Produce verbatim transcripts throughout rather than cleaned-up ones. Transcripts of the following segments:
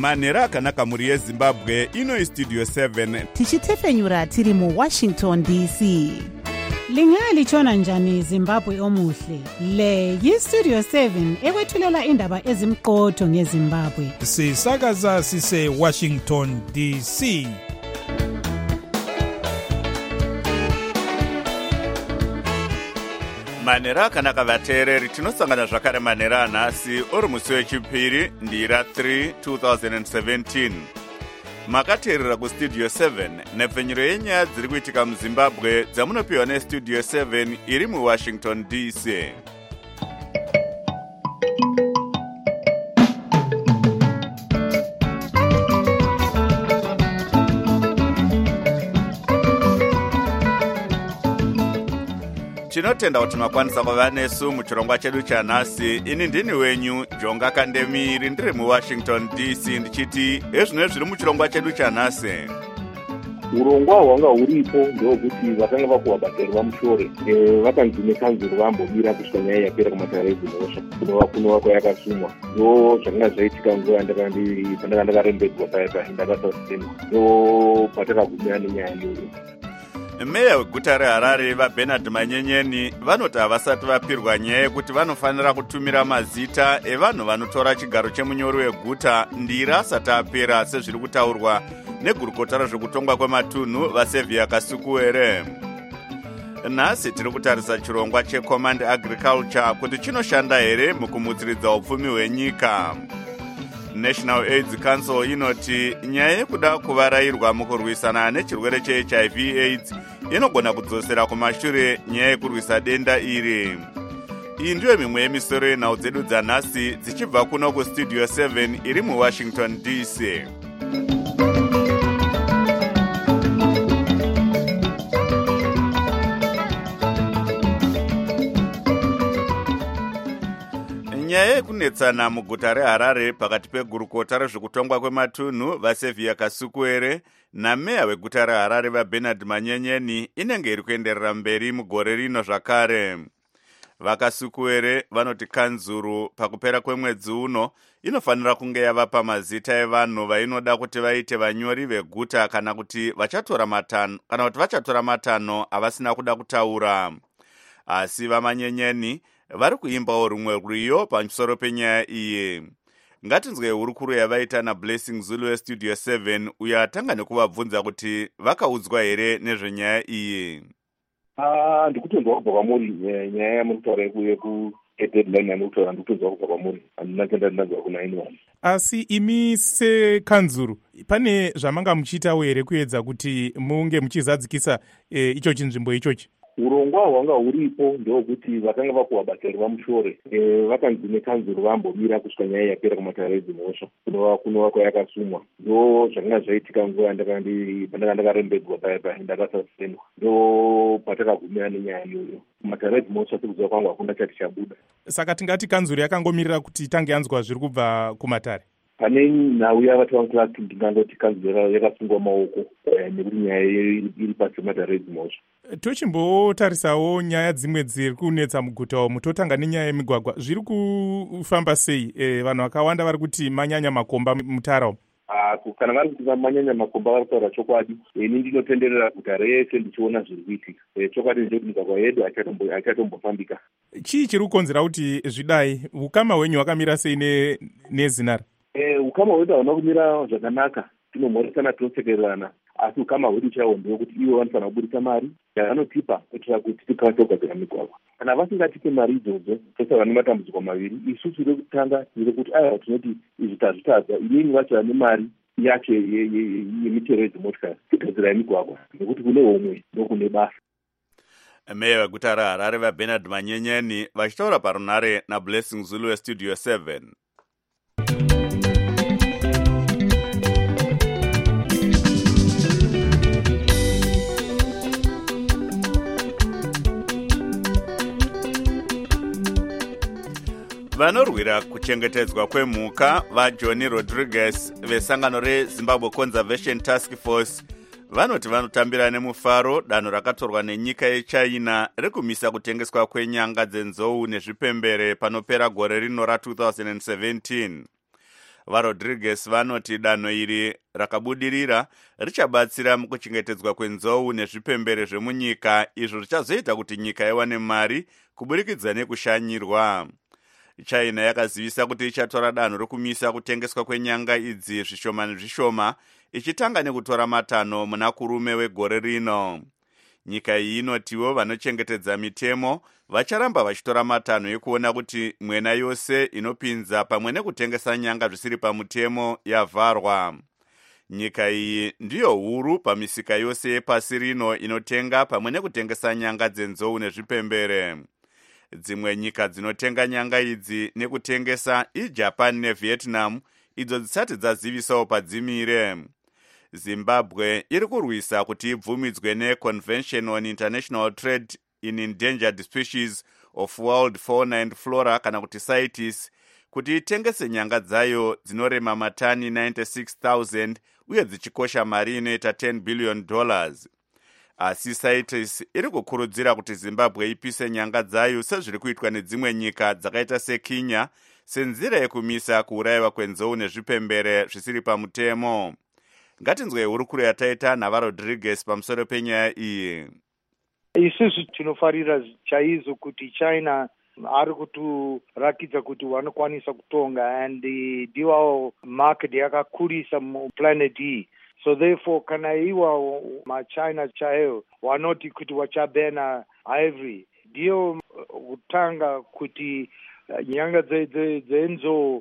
manhero akanaka mhuri yezimbabwe. Ino istudio seven tichitefenyura tiri muwashington D C. Lingalitshona njani Zimbabwe omuhle? Le yistudio seven ekwethulela indaba ezimqotho ngeZimbabwe. Sisakaza sise Washington D C. manhero akanaka vateereri, tinosangana zvakare manhero anhasi uri musi wechipiri ndira three two thousand seventeen. Makateerera kustudio seven nepfenyuro yenyaya dziri kuitika muzimbabwe dzamunopiwa nestudio seven iri muwashington D C. Tinotenda kuti makwanisa kuva nesu muchirongwa chedu chanhasi. Ini ndini wenyu Jonga Kandemiri, ndiri muwashington D C, ndichiti ezvino zviri muchirongwa chedu chanhasi. Urongwa hwanga huripo ndokuti vakanga vakuwa bhateri vamushore vakanzi nekanzuro vambomira kusvika nyaya yapera kumatare edzinosha kunova kunova kwayakasumwa. Ndo zvakanga zvaitika nguva pandanga ndakarembedzwa paya ndakasasitendwa ndo patakagumira nenyaya iyoyo. Meya weguta reHarare vaBernard Manyenyeni vanoti havasati vapirwa nyaya yekuti vanofanira kutumira mazita evanhu vanotora chigaro chemunyori weguta ndira asati apera sezviri kutaurwa negurukota rezvekutongwa kwematunhu vaSevia Kasukuwere. Nhasi tiri kutarisa chirongwa cheCommand Agriculture kuti chinoshanda here mukumutsiridza upfumi hwenyika. National AIDS Council inoti nyaya yekuda kuvarayirwa mukurwisana nechirwere cheH I V AIDS inogona kudzosera kumashure nyaya yekurwisa denda iri. Iyi ndiyo mimwe yemisoro yenhau dzedu dzanhasi dzichibva kuno kustudio seven iri muwashington D C. Nyaya yekunetsana muguta reHarare pakati pegurukota rezvekutongwa kwematunhu vaSevia Kasukuwere nameya weguta reHarare vaBernard Manyenyeni inenge iri kuenderera mberi mugore rino zvakare. VaKasukuwere vanoti kanzuru pakupera kwemwedzi uno inofanira kunge yavapa mazita evanhu vainoda kuti vaite vanyori veguta kana kuti vachatora matanho kana kuti vachatora matanho avasina kuda kutaura. Asi vaManyenyeni vari kuimbawo rumwe rwiyo pamusoro penyaya iyi. Ngatinzwe hurukuru yavaita naBlessing Zulu westudio seven uyo atanga nekuvabvunza kuti vakaudzwa here nezvenyaya iyi. Ah, ndikutonzwa kubva kwamuri nyaya yamurikutaura yekudeadline yamurikutaura ndikutonzwa kubva kwamuri handina tenda ndinanzwa kuna anyone. Asi imi sekanzuru pane zvamanga muchiitawo here kuedza kuti munge muchizadzikisa e, icho chinzvimbo ichochi? Urongwa hwanga huripo ndokuti vakanga vakuwa bhateri vamushore vakanzi nekanzuro vambomira kusvika nyaya yapera kumatare edzinosha kunova kunova kwayakasumwa. Ndo zvakanga zvaitika nguva pandanga ndakarembedzwa paya ndakasasitendwa ndo patakagumira nenyaya iyoyo. Kumatare edzinosha sekuziva kwangu hakuna chati chabuda. Saka tingati kanzuro yakangomirira kuti tange yanzwa zviri kubva kumatare. Pane nhau yavati vanklasi ndingangoti kanzuro yakasungwa maoko nekuti nyaya iri pasi pematare edzinosha. Tochimbootarisawo nyaya dzimwe dziri kunetsa muguta umu. Totanga nenyaya yemigwagwa. Zviri kufamba sei? E, vanhu vakawanda vari kuti manyanya makomba mutara umu. Ah, kana vari kuti manyanya makomba vari kutaura chokwadi. Ini ndinotenderera guta rese ndichiona zviri kuitika. E, chokwadi ndechoti migwagwa yedu haichatombofambika. Chii chiri kukonzera kuti zvidai? Ukama hwenyu hwakamira sei ne, nezinara? E, ukama hwedu hauna kumira zvakanaka. Tinomhoresana, tinosekererana. Asi ukama hwedu chaiwo ndewekuti ivo vanofanira kuburitsa mari yavanotipa kuitira kuti tikwanise kugadzira migwagwa. Kana vasingatipe mari idzodzo tosava nematambudziko maviri. Isusu rekutanga tiri kuti aiwa tinoti izvi tazvitadza, inini vacho vane mari yacho yemitero yedzimotikari kugadzira migwagwa nekuti kune homwe ndokune basa. Meya weguta reHarare vaBernard Manyenyeni vachitaura parunare naBlessing Zulu westudio seven. Vanorwira kuchengetedzwa kwemhuka vaJohnny Rodriguez vesangano reZimbabwe Conservation Task Force vanoti vanotambira nemufaro danho rakatorwa nenyika yeChina rekumisa kutengeswa kwenyanga dzenzou nezvipembere panopera gore rino ra two thousand seventeen. varodriguez vanoti danho iri rakabudirira richabatsira mukuchengetedzwa kwenzou nezvipembere zvemunyika, izvo zvichazoita kuti nyika iwane mari kuburikidza nekushanyirwa. China yakazivisa kuti ichatora danho rokumisa kutengeswa kwenyanga idzi zvishoma nezvishoma, ichitanga nekutora matanho muna kurume wegore rino. Nyika iyi inotiwo vanochengetedza mitemo vacharamba vachitora matanho ekuona kuti mwena yose inopinza pamwe nekutengesa nyanga zvisiri pamutemo yavharwa. Nyika iyi ndiyo huru pamisika yose yepasi rino inotenga pamwe nekutengesa nyanga dzenzou nezvipembere. Dzimwe nyika dzinotenga nyanga idzi nekutengesa iJapan neVietnam, idzo dzisati dzazivisawo padzimire. Zimbabwe iri kurwisa kuti ibvumidzwe neConvention on International Trade in Endangered Species of World Fauna and Flora kana kuti CITES kuti itengese nyanga dzayo dzinorema matani ninety-six thousand uye dzichikosha mari inoita ten billion dollars. Asi CITES iri kukurudzira kuti Zimbabwe ipise nyanga dzayo sezviri kuitwa nedzimwe nyika dzakaita seKenya senzira yekumisa kuurayiwa kwenzou nezvipembere zvisiri pamutemo. Ngatinzwe hurukuro yataita navarodriguez pamusoro penyaya iyi. Isusu tinofarira chaizvo kuti China ari kuturakidza kuti vanokwanisa kutonga and ndiwo market yakakurisa muplanet iyi. So therefore kana iwa maChina chaiwo vanoti kuti vachabena ivory, ndiyo kutanga kuti nyanga dzenzou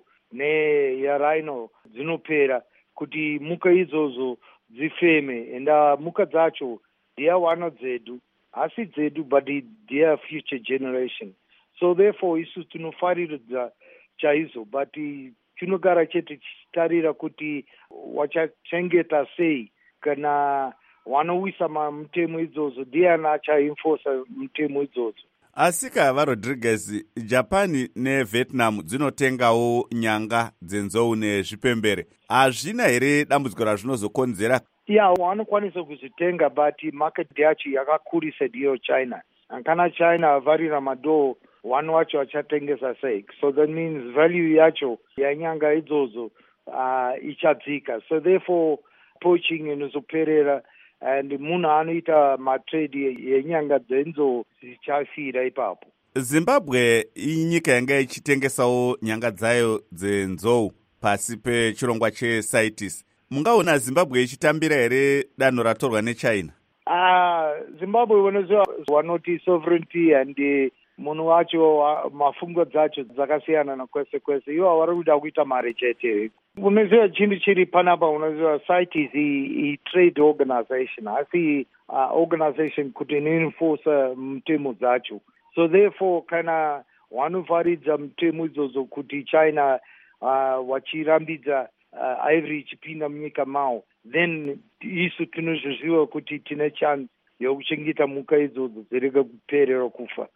neyarhino dzinopera kuti muka idzodzo dzifeme, enda muka dzacho ndiya wana dzedu, asi dzedu but their future generation. So therefore isu tinofariridza chaizvo, but tinogara chete tichitarira kuti wachachengeta sei kana wanowisa mutemo idzodzo ndiani achaenforsa mutemo idzodzo. Asika varodriguez, Japan neVietnam dzinotengawo nyanga dzenzou nezvipembere. Hazvina here dambudziko razvinozokonzera? Ya, wanokwanisa kuzvitenga but market yacho yakakurisa ndiyo China. Kana China avarira madoo, wanu wacho vachatengesa sei. So that means value yacho yanyanga idzodzo uh, ichadzika. So therefore poaching inozoperera and munhu anoita matrade yenyanga dzenzou dzichafira ipapo. Zimbabwe inyika yanga ichitengesawo nyanga dzayo dzenzou pasi pechirongwa cheCITES. Mungaona Zimbabwe ichitambira here danho ratorwa neChina? Ah, uh, Zimbabwe vanoziva vanoti sovereignty and uh, munhu wacho uh, mafungo dzacho dzakasiyana nakwese kwese. Ivo vari kuda kuita mari chete. Unoziva chinhu chiri panapa, unoziva CITES i-trade organization, asi uh, organization kuti inoenforce mutemo dzacho. So therefore kana vanofaridza mutemo idzodzo kuti China uh, vachirambidza uh, ivory ichipinda munyika mao, then isu tinozviziva kuti tine chance yokuchengeta muka idzodzo dzirege kuperera kufa.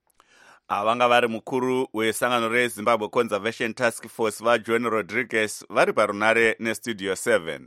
Avanga vari mukuru wesangano reZimbabwe Conservation Task Force vaJohn Rodriguez vari parunare neStudio seven.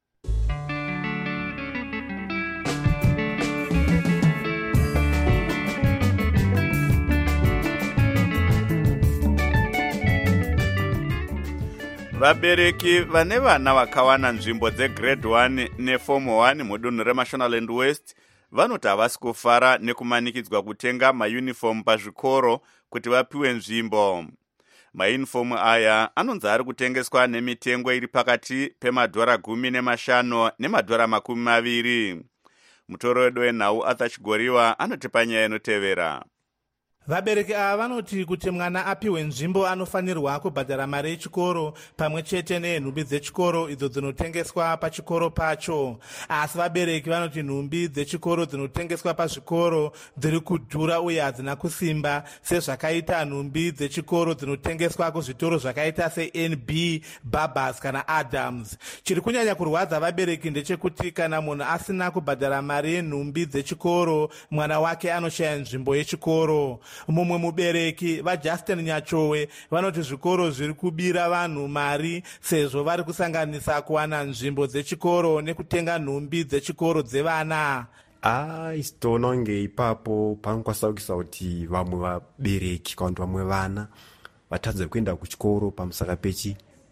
Vabereki vane vana vakawana nzvimbo dzegrade one neform one mudunhu reMashonaland West vanoti havasi kufara nekumanikidzwa kutenga mayunifomu pazvikoro kuti vapiwe nzvimbo. Mayunifomu aya anonzi ari kutengeswa nemitengo iri pakati pemadhora gumi nemashanu nemadhora makumi maviri. Mutoro wedu wenhau Arthur Chigoriwa anotipa nyaya inotevera. Vabereki ava vanoti kuti mwana apiwe nzvimbo anofanirwa kubhadhara mari yechikoro pamwe chete nenhumbi dzechikoro idzo dzinotengeswa pachikoro pacho. Asi vabereki vanoti nhumbi dzechikoro dzinotengeswa pazvikoro dziri kudhura uye hadzina kusimba sezvakaita nhumbi dzechikoro dzinotengeswa kuzvitoro zvakaita seN B, Barbers kana Adams. Chiri kunyanya kurwadza vabereki ndechekuti kana munhu asina kubhadhara mari yenhumbi dzechikoro, mwana wake anoshaya nzvimbo yechikoro. Mumwe mubereki vaJustin Nyachowe vanoti zvikoro zviri kubira vanhu mari sezvo vari kusanganisa kuwana nzvimbo dzechikoro nekutenga nhumbi dzechikoro dzevana. Ah, isitoona kunge ipapo panokwasaukisa kuti vamwe vabereki kana kuti vamwe vana vatadza kuenda kuchikoro pamusaka pechi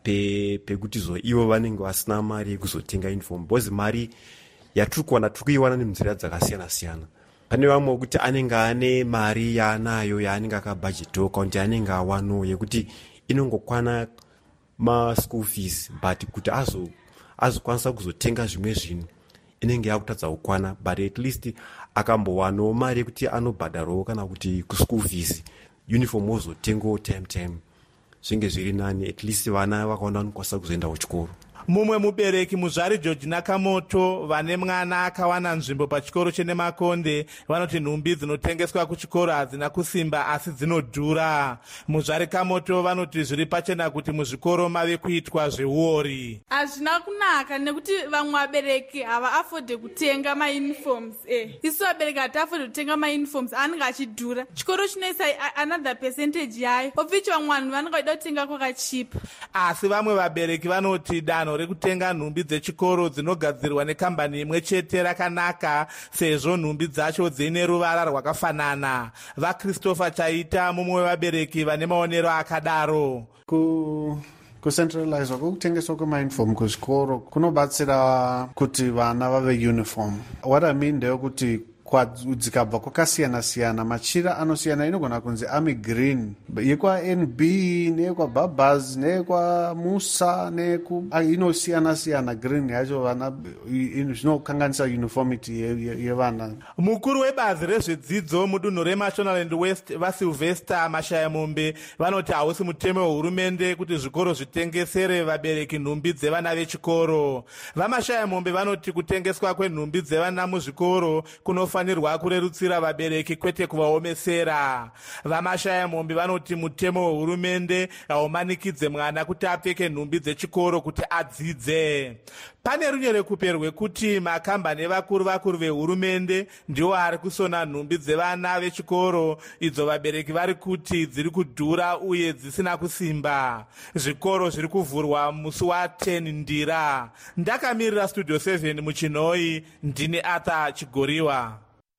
pe pekuti zo ivo vanenge vasina mari yekuzotenga uniform, because mari yatiri kuwana tiri kuiwana nenzira dzakasiyana siyana. Pane vamwe wekuti anenge ane mari yaanayo yaanenge akabhajetiwa kuti anenge awano yekuti inongokwana maschool fees, but kuti azo azokwanisa kuzotenga zvimwe zvinhu inenge yakutadza kukwana, but at least akambowanawo mari yekuti anobhadharawo kana kuti kuschool fees, uniform wozotengawo time time, zvinge zviri nani, at least vana vakaona vanokwanisa kuzoenda kuchikoro. Mumwe mubereki muzvari George Nakamoto vane mwana akawana nzvimbo pachikoro chene Makonde vanoti nhumbi dzinotengeswa kuchikoro hadzina kusimba asi dzinodhura. Muzvari Kamoto vanoti zviri pachena kuti muzvikoro mave kuitwa zveuori. Hazvina kunaka nekuti vamwe vabereki hava afode kutenga mauniforms. Eh, isu vabereki hatiafode kutenga mauniforms anenge achidhura. Chikoro chinoisa another percentage yayo. Obvichi vamwe vanhu vanenge vachida kutenga kwakachipa. Asi vamwe vabereki vanoti danho rekutenga nhumbi dzechikoro dzinogadzirwa nekambani imwe chete rakanaka sezvo nhumbi dzacho dzine ruvara rwakafanana. VaChristopher Chaita mumwe wevabereki vane maonero akadaro. Ku kucentralizwa kwekutengeswa kwemauniform kuzvikoro kunobatsira kuti vana vave uniform. What I mean ndeyekuti dzikabva kwakasiyana siyana, machira anosiyana, inogona kunzi army green, yekwa N B neyekwababas neyekwamusa neku inosiyana siyana green yacho vana zvinokanganisa uniformity yevana. Mukuru webazi rezvedzidzo mudunhu reMashonaland West vaSylvester Mashayamombe vanoti hausi mutemo wehurumende kuti zvikoro zvitengesere vabereki nhumbi dzevana vechikoro. VaMashayamombe vanoti kutengeswa kwenhumbi dzevana muzvikoro kuno fanirwa kurerutsira vabereki kwete kuvaomesera. VaMashayamombe vanoti mutemo wehurumende haumanikidze mwana kuti apfeke nhumbi dzechikoro kuti adzidze. Pane runyerekupe rwekuti makambani vakuru vakuru vehurumende ndiwo ari kusona nhumbi dzevana vechikoro idzo vabereki vari kuti dziri kudhura uye dzisina kusimba. Zvikoro zviri kuvhurwa musi wa10 Ndira. Ndakamirira Studio seven muChinoi, ndini Arthur Chigoriwa.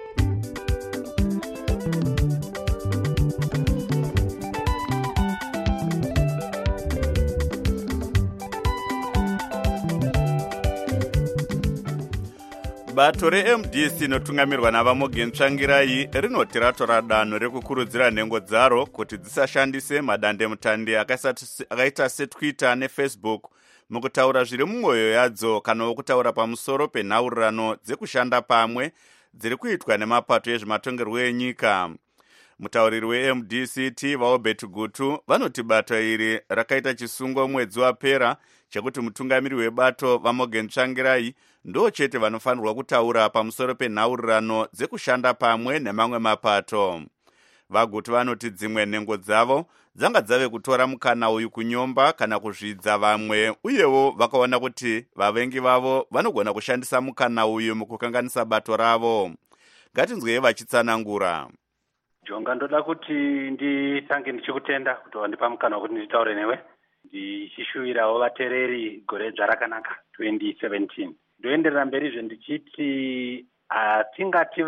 Bato re-M D C inotungamirwa navaMorgan Tsvangirai rinoti ratora danho rekukurudzira nhengo dzaro kuti dzisashandise madandemutande akaita seTwitter neFacebook mukutaura zviri mumwoyo yadzo kana kutaura pamusoro penhaurirano dzekushanda pamwe dziri kuitwa nemapato ezvematongerwo enyika. Mutauriri we-M D C T vaObert Gutu vanoti bato iri rakaita chisungo mwedzi wapera chekuti mutungamiri webato vaMorgan Tsvangirai ndo chete vanofanirwa kutaura pamusoro penhaurirano dzekushanda pamwe nemamwe mapato. VaGutu vanoti dzimwe nhengo dzavo dzanga dzave kutora mukana uyu kunyomba kana kuzvidza vamwe, uyewo vakaona kuti vavengi vavo vanogona kushandisa mukana uyu mukukanganisa bato ravo. Ngatinzwei vachitsanangura. Jonga, ndoda kuti nditange ndichikutenda kuti wandipa mukana wekuti nditaure newe ndichishuvirawo vateereri gore dzarakanaka twenty seventeen. Ndoenderera mberizve ndichiti hatingati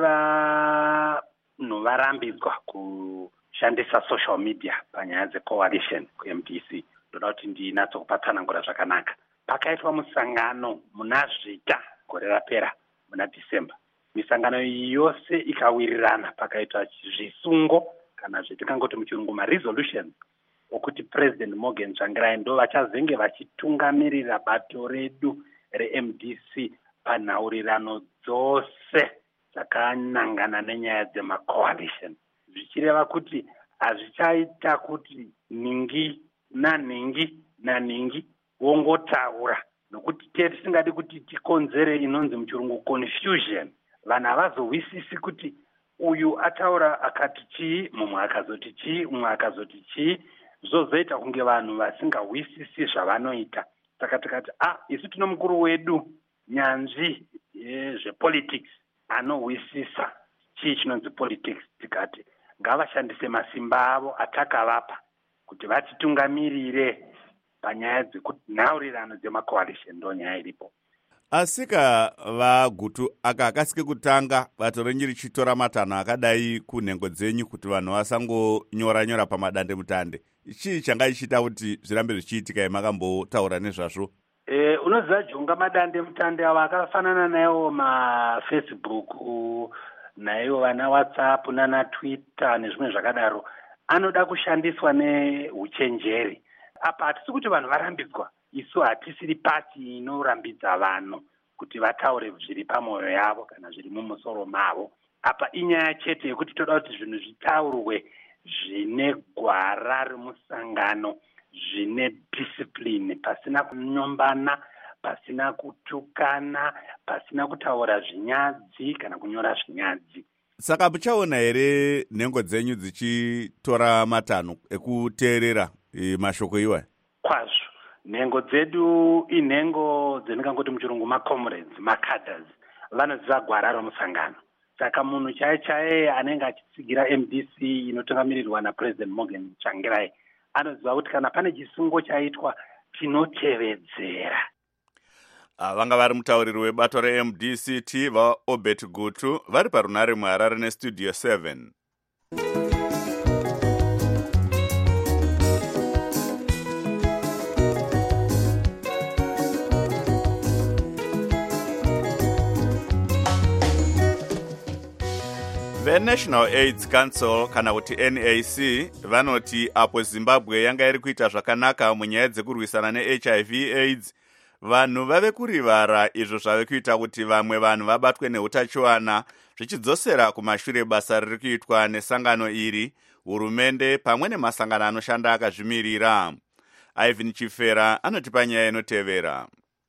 vanhu varambidzwa kushandisa social media panyaya dzecoalition ku-M D C. Ndoda kuti ndinatsokupa zvakanaka. Pakaitwa musangano muna Zvita gore rapera muna December. Misangano yose ikawirirana pakaitwa zvisungo kana zvetingangoti muchirungu ma-resolutions okuti President Morgan Tsvangirai ndo vachazenge vachitungamirira bato redu re-M D C panhaurirano dzose dzakanangana nenyaya dzemacoalition. Zvichireva kuti hazvichaita kuti ningi naningi naningi wongotaura, nokuti tisingadi kuti tikonzere inonzi muchirungu confusion. Vanhu havazowisisi kuti uyu ataura akati chii, mumwe akazoti chii, mumwe akazoti chii, zvozoita kunge vanhu vasingawisisi zvavanoita. Saka tikati ah isu tino mukuru wedu nyanzvi zvepolitics anowisisa chii chinonzi politics, tikati ngavashandise masimba avo atakavapa kuti vatitungamirire panyaya dzekunhaurirano dzemacoalition. Ndo nyaya iripo. asika vagutu aka akasike kutanga bato renyu richitora matanho akadai kunhengo dzenyu kuti vanhu vasangonyora nyora pamadande mutande, chii changa ichiita kuti zvirambe zvichiitika yemakambotaura nezvazvo? E, unoziva junga madande mutande avo akafanana naiwo mafacebook naiwo vana whatsapp nana twitter nezvimwe zvakadaro anoda kushandiswa neuchenjeri. Apa hatisi kuti vanhu varambidzwa, isu hatisiri pati inorambidza vanhu kuti vataure zviri pamwoyo yavo kana zviri mumusoro mavo. Apa inyaya chete yekuti toda kuti zvinhu zvitaurwe zvine gwara remusangano, zvine discipline, pasina kunyombana, pasina kutukana, pasina kutaura zvinyadzi kana kunyora zvinyadzi. Saka muchaona here nhengo dzenyu dzichitora matanho ekuteerera e, mashoko iwayo? Kwazvo. Nhengo dzedu inhengo dzenikangoti muchirungu macomrades, macadres, vanoziva gwara romusangano. Saka munhu chaiye chaiye anenge achitsigira M D C inotungamirirwa naPresident Morgan Tsvangirai anoziva kuti kana pane chisungo chaitwa tinotevedzera. Vanga vari mutauriri webato re-M D C T vaObert Gutu vari parunare muHarare neStudio seven. veNational AIDS Council kana kuti N A C vanoti apo Zimbabwe yanga iri kuita zvakanaka munyaya dzekurwisana ne-H I V AIDS, vanhu vave kurivara izvo zvave kuita kuti vamwe vanhu vabatwe neutachiwana, zvichidzosera kumashure basa riri kuitwa nesangano iri, hurumende pamwe nemasangano anoshanda akazvimirira. Ivan Chifera anotipa nyaya inotevera.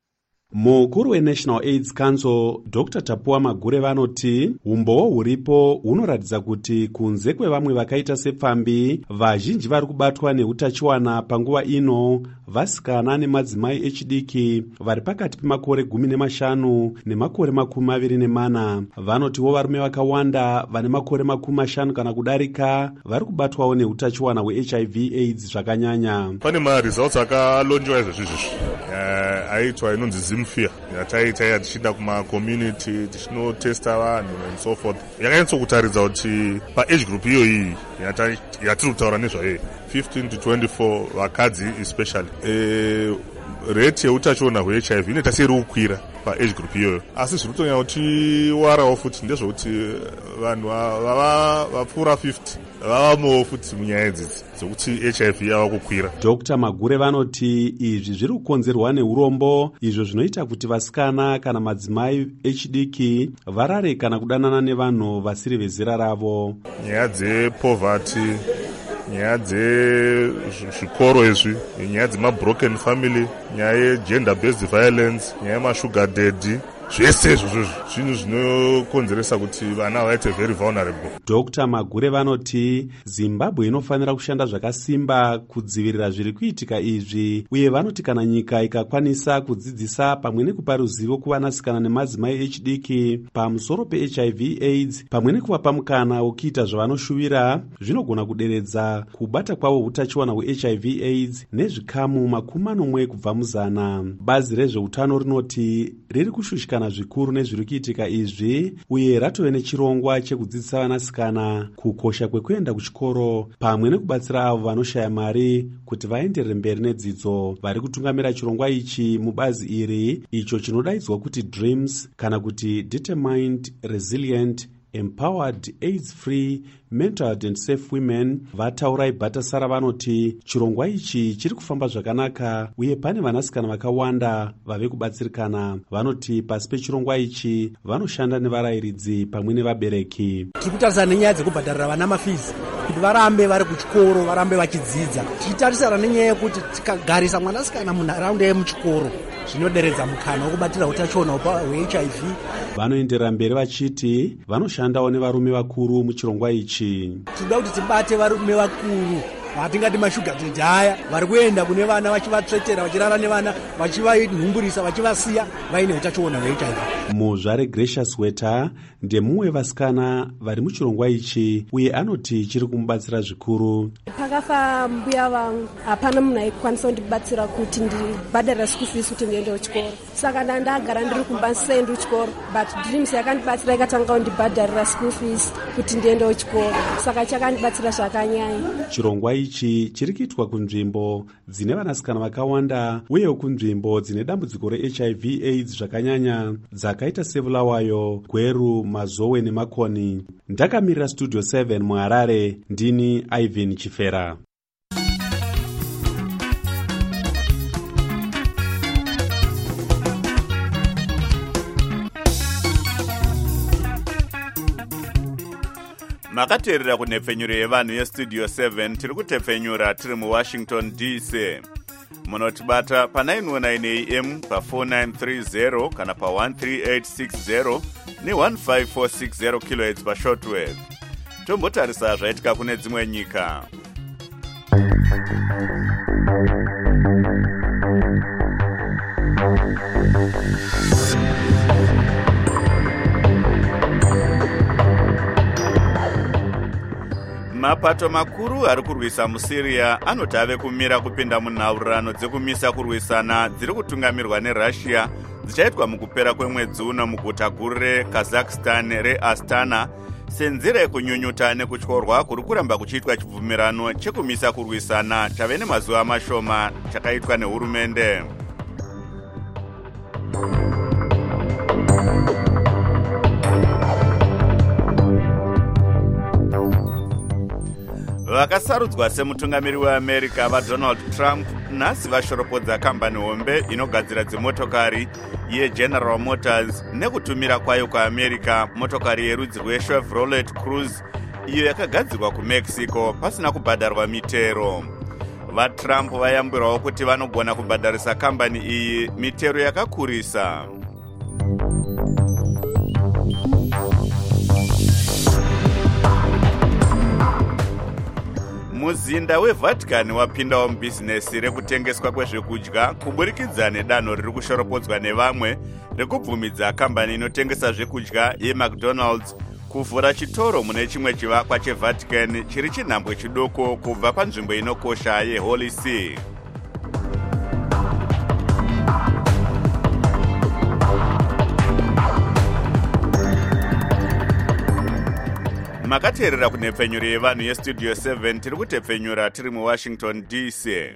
Mukuru weNational AIDS Council Doctor Tapuwa Magure vanoti umboo huripo hunoratidza kuti kunze kwevamwe vakaita sepfambi, vazhinji vari kubatwa neutachiwana panguva ino vasikana nemadzimai echidiki vari pakati pemakore gumi nemashanu nemakore makumi maviri nemana. Vanotiwo varume vakawanda vane makore makumi mashanu kana kudarika vari kubatwawo neutachiwana hwe-H I V AIDS zvakanyanya. Pane maresults akalonjwa izvezvizvi aitwa inonzi Zimfia yataita tichida kumacommunity tichinotesta vanhu and so forth, yakanyatsokutaridza kuti paage group iyo iyi yatiri kutaura nezvayo fifteen to twenty-four vakadzi especially e, rate yeutachiona hwe-H I V inoita seiri kukwira paage group iyoyo, asi zviri kutonya kuti warawo futi ndezvokuti vanhu vapfuura fifty vavamowo futi munyaya idzidzi dzokuti H I V yava kukwira. Doctor Magure vanoti izvi zviri kukonzerwa neurombo, izvo zvinoita kuti vasikana kana madzimai echidiki varare kana kudanana nevanhu vasiri vezera ravo. Nyaya dzepoverty, nyaya dzezvikoro izvi, nyaya dzemabroken family, nyaya yegender based violence, nyaya yemashuga daddy, zvese izvozvo zvinhu zvinokonzeresa kuti vana vaite very vulnerable. Doctor Magure vanoti Zimbabwe inofanira kushanda zvakasimba kudzivirira zviri kuitika izvi, uye vanoti kana nyika ikakwanisa kudzidzisa pamwe nekupa ruzivo kuvanasikana nemadzimai echidiki pamusoro pe-H I V AIDS pamwe nekuvapa mukana wokuita zvavanoshuvira, zvinogona kuderedza kubata kwavo utachiwana hwe-H I V AIDS nezvikamu makumi manomwe kubva muzana. Bazi rezveutano rinoti riri kushushika zvikuru nezviri kuitika izvi, uye ratove nechirongwa chekudzidzisa vanasikana kukosha kwekuenda kuchikoro pamwe nekubatsira avo vanoshaya mari kuti vaenderere mberi nedzidzo. Vari kutungamira chirongwa ichi mubazi iri icho chinodaidzwa kuti Dreams kana kuti Determined, Resilient, Empowered, AIDS-Free, Mentored and Safe Women vataura ibhatasara vanoti chirongwa ichi chiri kufamba zvakanaka uye pane vanasikana vakawanda vave kubatsirikana. Vanoti pasi pechirongwa ichi vanoshanda nevarayiridzi pamwe nevabereki. Tiri kutarisana nenyaya dzekubhadharira vana mafizi kuti varambe vari kuchikoro, varambe vachidzidza. Tichitarisana nenyaya yekuti tikagarisa mwanasikana munharaunda yemuchikoro zvinoderedza mukana wokubatira utachiona hwe-H I V. Vanoenderera mberi vachiti vanoshandawo nevarume vakuru muchirongwa ichi. Tinoda kuti tibate varume vakuru hatingati mashuga dedi haya vari kuenda kune vana vachivatsvetera vachirara nevana vachivanhungurisa vachivasiya vaine utachiona hwe H I V. muzvare Gracious Weta ndemumwe vasikana vari muchirongwa ichi uye anoti chiri kumubatsira zvikuru. Pakafa mbuya vangu hapana munhu aikwanisa kundibatsira kuti ndibhadharira school fees kuti ndiende kuchikoro, saka ndandagara ndiri kumba ndisaendi kuchikoro, but dreams yakandibatsira ikatanga kundibhadharira school fees kuti ndiende kuchikoro, saka chakandibatsira zvakanyanya. Chirongwa ichi chiri kuitwa kunzvimbo dzine vanasikana vakawanda uye kunzvimbo dzine dambudziko reH I V AIDS zvakanyanya dzakaita sevulawayo, Gweru, Mazowe neMakoni. Ndakamirira Studio seven muHarare, ndini Ivan Chifera. makateerera kunhepfenyuro yevanhu yestudio seven tiri kutepfenyura tiri muwashington D C. munotibata pa nine one nine A M pa four nine three zero kana pa one three eight six zero ne one five four six zero kilohertz pa shortwave. tombotarisa zvaitika kune dzimwe nyika. mapato makuru ari kurwisa muSyria anoti ave kumira kupinda munhaurirano dzekumisa kurwisana dziri kutungamirwa neRussia dzichaitwa mukupera kwemwedzi uno muguta guru reKazakhstan reAstana senzira yekunyunyuta nekutyorwa kuri kuramba kuchiitwa chibvumirano chekumisa kurwisana chave nemazuva mashoma chakaitwa nehurumende. vakasarudzwa semutungamiri weAmerica vaDonald Trump nhasi vashoropodza kambani hombe inogadzira dzimotokari yeGeneral Motors nekutumira kwayo kuAmerica motokari yerudzi rweChevrolet Cruze iyo yakagadzirwa kuMexico pasina kubhadharwa mitero. vaTrump vayambirawo kuti vanogona kubhadharisa kambani iyi mitero yakakurisa. muzinda weVatican wapindawo mubhizinesi rekutengeswa kwezvekudya kuburikidza nedanho riri kushoropodzwa nevamwe rekubvumidza kambani inotengesa zvekudya yeMcDonald's kuvhura chitoro mune chimwe chivakwa cheVatican chiri chinhambwe chidoko kubva panzvimbo inokosha yeHoly See. makateerera kunhepfenyuro yevanhu yestudio seven tiri kutepfenyura tiri muWashington D C.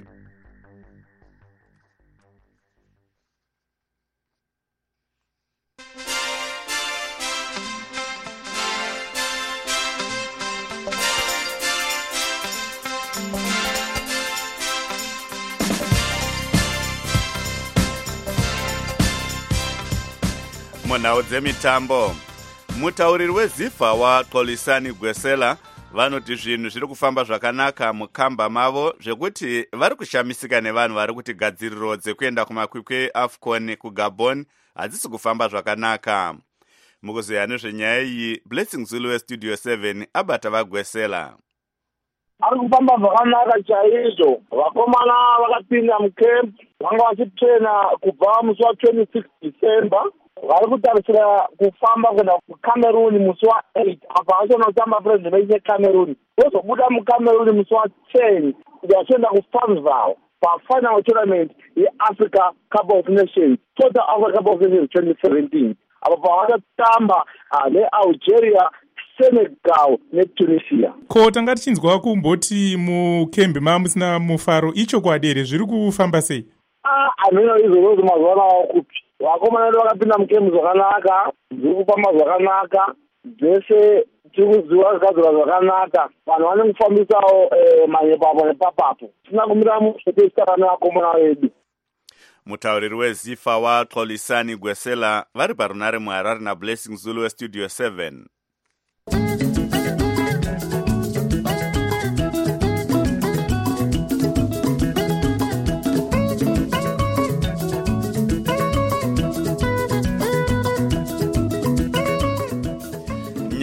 munhau dzemitambo, mutauriri wezifa waXolisani Gwesela vanoti zvinhu zviri kufamba zvakanaka mukamba mavo zvekuti vari kushamisika nevanhu vari kuti gadziriro dzekuenda kumakwikwi eAFCON kuGabon hadzisi kufamba zvakanaka. mukuzeya nezvenyaya iyi Blessing Zulu westudio seven abata vaGwesela. ari kufamba zvakanaka chaizvo. vakomana vakapinda mukemp vanga vachitrena kubva musi wa26 December vari kutarisira kufamba kuenda kuCameroon musi wa8 apa vachonotamba president yeCameroon vozobuda muCameroon musi wa10 kuti vachienda kuFarmville pafinal tournament yeAfrica Cup of Nations South Africa Cup of Nations twenty seventeen apa pavachatamba neAlgeria, Senegal neTunisia. ko tanga tichinzwa kumboti mukembi mamusina mufaro ichokwadi here zviri kufamba sei? ah ameno izvo zvo mazuva anawo kupi vakomana vedu vakapinda mukembi zvakanaka, zviri kufamba zvakanaka, dzese tiri kuziva zvikadzirwa zvakanaka, vanhu vane kufambisawo manyepapo nepapapo tisina kumira musetesitara nevakomana vedu. mutauriri wezifa waXolisani Gwesela vari parunare muHarare naBlessing Zulu westudio seven.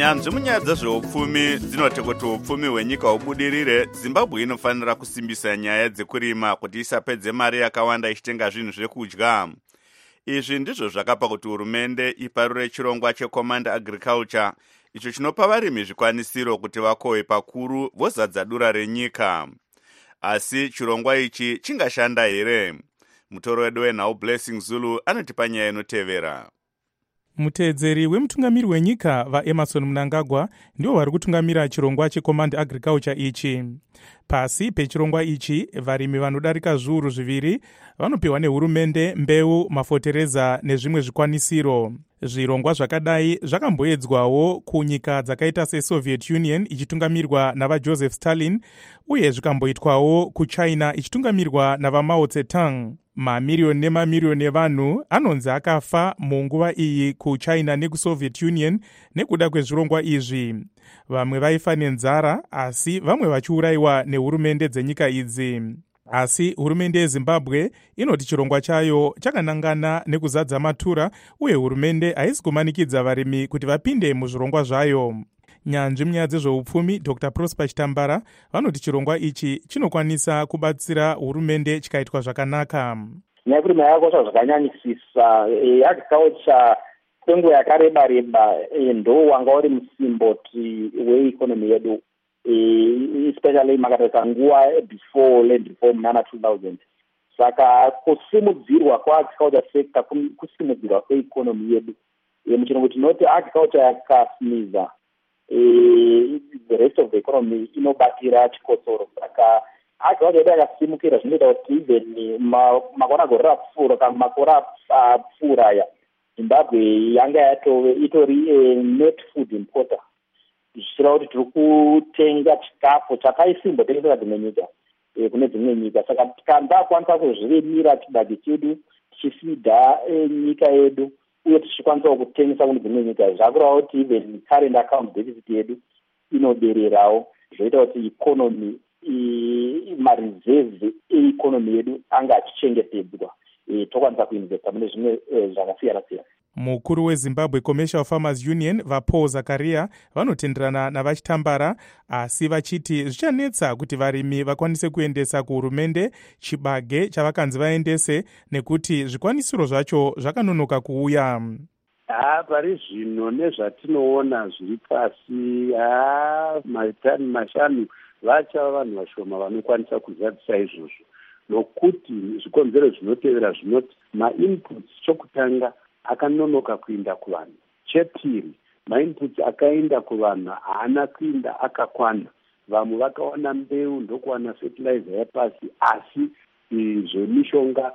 nyanzvi munyaya dzezveupfumi dzinoti kuti upfumi hwenyika hubudirire, Zimbabwe inofanira kusimbisa nyaya dzekurima kuti isapedze mari yakawanda ichitenga zvinhu zvekudya. Izvi ndizvo zvakapa kuti hurumende iparure chirongwa checommand agriculture, icho chinopa varimi zvikwanisiro kuti vakohwe pakuru vozadza dura renyika. Asi chirongwa ichi chingashanda here? Mutoro wedu wenhau Blessing Zulu anotipa nyaya inotevera. Muteedzeri wemutungamiri wenyika vaEmerson Mnangagwa ndivo vari kutungamira chirongwa checommand agriculture ichi. Pasi pechirongwa ichi, varimi vanodarika zviuru zviviri vanopiwa nehurumende mbeu, mafotereza nezvimwe zvikwanisiro. Zvirongwa zvakadai zvakamboedzwawo kunyika dzakaita seSoviet Union ichitungamirwa navaJoseph Stalin, uye zvikamboitwawo kuChina ichitungamirwa navaMao Zedong. Mamiriyoni nemamiriyoni evanhu anonzi akafa munguva iyi kuChina nekuSoviet Union nekuda kwezvirongwa izvi. Vamwe vaifa nenzara, asi vamwe vachiurayiwa nehurumende dzenyika idzi. Asi hurumende yeZimbabwe inoti chirongwa chayo chakanangana nekuzadza matura, uye hurumende haisi kumanikidza varimi kuti vapinde muzvirongwa zvayo. Nyanzvi munyaya dzezveupfumi Doctor Prosper Chitambara vanoti chirongwa ichi chinokwanisa kubatsira hurumende chikaitwa zvakanaka. Nyakurima yakosha zvakanyanyisisa. Agriculture kwenguva yakareba reba ndo wanga uri musimboti weikonomi yedu, especially makatarisa nguva before land reform nana two thousand. Saka kusimudzirwa kwaagriculture sector kusimudzirwa kweikonomi yedu. Muchirungu tinoti agriculture yakasimiza Uh, the rest of the economy inobatira chikotsoro. Saka agriculture yedu yakasimukira zvinoita kuti even makore agorora pfuura kana makore apfuura aya Zimbabwe yanga yatove itori net food importer, zvichireva kuti tiri kutenga chikafu chakaisimbotengesera dzimwe nyika kune dzimwe nyika. Saka tikandakwanisa kuzvirimira chibage chedu tichifidha nyika yedu uye tichikwanisa kutengesa kune dzimwe nyika, zvakureva kuti even current account deficit yedu inodererawo, zvoita kuti economy mareserve economy yedu anga achichengetedzwa, tokwanisa kuinvesta mune zvimwe zvakasiyana siyana. Mukuru weZimbabwe Commercial Farmers Union vaPaul Zakaria vanotenderana navaChitambara, asi vachiti zvichanetsa kuti varimi vakwanise kuendesa kuhurumende chibage chavakanzi vaendese nekuti zvikwanisiro zvacho zvakanonoka kuuya. Ah, pari zvino nezvatinoona zviri pasi, ah, matani mashanu vachava vanhu vashoma vanokwanisa kuzadzisa izvozvo, nokuti zvikonzero zvinotevera zvinoti mainputs chokutanga akanonoka kuinda kuvanhu. Chepiri, mainputs akaenda kuvanhu haana kuinda akakwana. Vamwe vakawana mbeu ndokuwana fertilizer yapasi, asi zvemishonga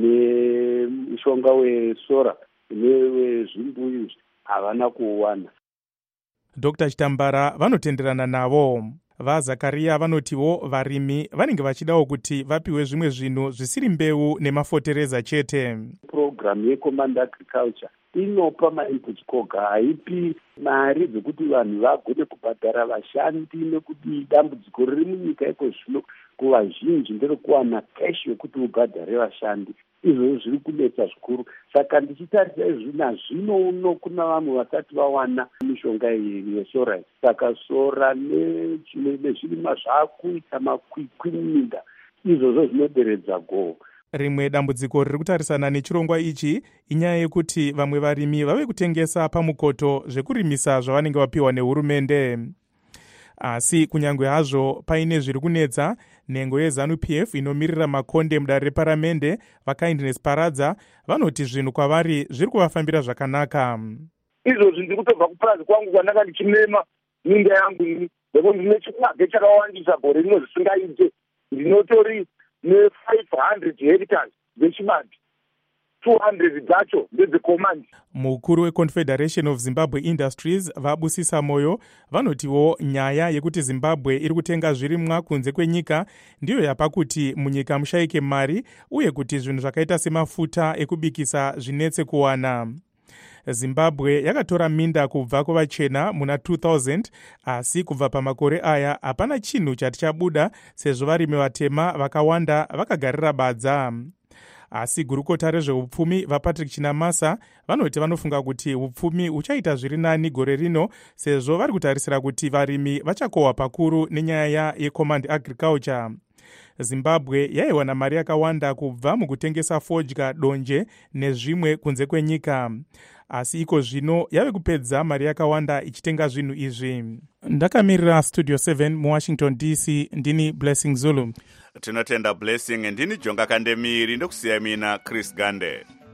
nemishonga wesora newezvimbuyu havana kuuwana. Doctor Chitambara vanotenderana navo. VaZakaria vanotiwo varimi vanenge vachidawo kuti vapiwe zvimwe zvinhu zvisiri mbeu nemafotereza chete. Program yecommand agriculture inopa mainputs koga, haipi mari dzekuti vanhu vagone kubhadhara vashandi, nekuti dambudziko riri munyika iko zvino kuvazhinji nderekuwana cash yokuti ubhadhare vashandi. Izvozvo zviri kunetsa zvikuru. Saka ndichitarisa izvi nazvino uno kuna vamwe vasati vawana mishonga yesora. Saka sora nezvirimwa zvaakuita makwikwi muminda, izvozvo zvinoderedza goho. Rimwe dambudziko riri kutarisana nechirongwa ichi inyaya yekuti vamwe varimi vave kutengesa pamukoto zvekurimisa zvavanenge vapiwa nehurumende. Asi kunyangwe hazvo paine zviri kunetsa, nhengo yeZANU P F inomirira makonde mudare reparamende vaKindness Paradza vanoti zvinhu kwavari zviri kuvafambira zvakanaka. Izvozvi ndiri kutobva kupurazi kwangu kwandanga ndichimema minda yangu ini, nekuti ndine chibage chakawandisa gore rino zvisingaite. Ndinotori ne-five hundred hectares dzechibage, two hundred dzacho ndedzecommand. Mukuru weConfederation of Zimbabwe Industries vaBusisa Moyo vanotiwo nyaya yekuti Zimbabwe iri kutenga zvirimwa kunze kwenyika ndiyo yapa kuti munyika mushaike mari, uye kuti zvinhu zvakaita semafuta ekubikisa zvinetse kuwana. Zimbabwe yakatora minda kubva kuvachena muna two thousand, asi kubva pamakore aya hapana chinhu chati chabuda sezvo varimi vatema vakawanda vakagarira badza. asi gurukota rezveupfumi vapatrick chinamasa vanoti vanofunga kuti upfumi uchaita zviri nani gore rino, sezvo vari kutarisira kuti varimi vachakohwa pakuru nenyaya yecommand agriculture. Zimbabwe yaiwana mari yakawanda kubva mukutengesa fodya, donje nezvimwe kunze kwenyika, asi iko zvino yave kupedza mari yakawanda ichitenga zvinhu izvi. Ndakamirira Studio seven muWashington D C, ndini Blessing Zulu. Tinotenda Blessing, ndini Jonga Kandemiri, ndokusiya mina Chris Gande.